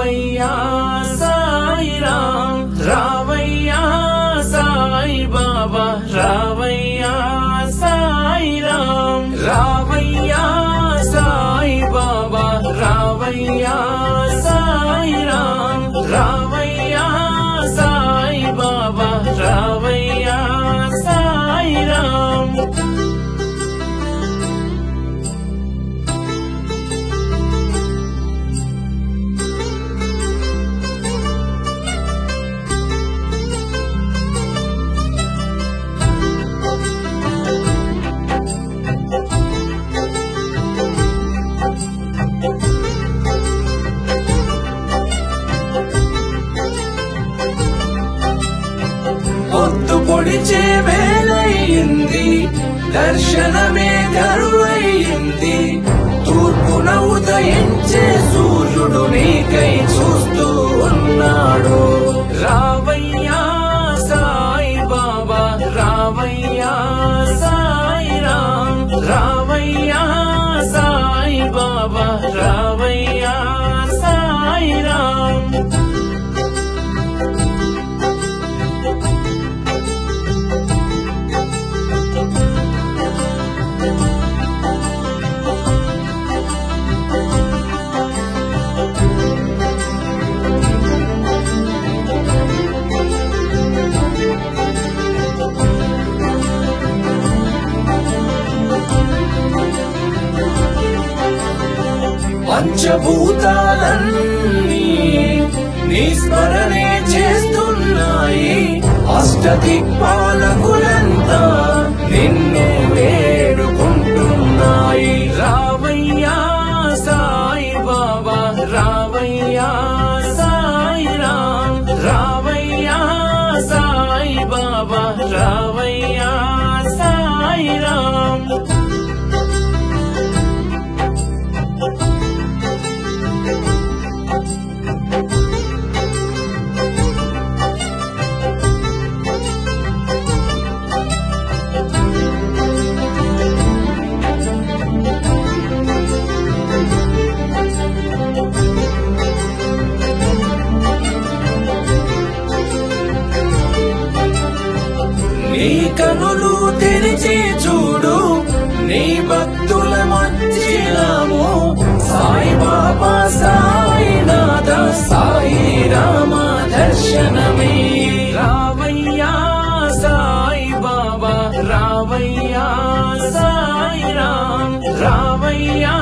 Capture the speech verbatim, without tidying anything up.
రావయ్యా సాయి రామ్, రావయ్యా సాయి బాబా, రావయ్యా సాయి రామ్, రావయ్యా సాయి బాబా, రావయ్యా సాయి రామ్, రావయ్యా సాయి బాబా, రావయ్యా సాయి రామ్. పొద్దు పొడిచే వేళయింది, దర్శనమే కరువయింది, తూర్పున ఉదయించే సూర్యుడు నీకై చూస్తూ ఉన్నాడు. రావయ్యా సాయి బాబా, రావయ్యా సాయి రామ్, రావయ్యా సాయి బాబా, రావయ్యా సాయి రామ్. పంచభూతాలన్నీ నీ స్మరణే చేస్తున్నాయి, అష్టదిక్పాలకులంతా నిన్నే వేడుకుంటున్నాయి. రావయ్యా సాయి బాబా, రావయ్యా సాయి రామ్, రావయ్యా సాయి బాబా, రావయ్యా సాయి రామ్. నీ కనులు తెరిచి చూడు, నీ భక్తుల మధ్యనాము సాయి బాబా, సాయినాథ, సాయి రామ దర్శనమే. రావయ్యా సాయి బాబా, రావయ్యా సాయి రామ్, రావయ్యా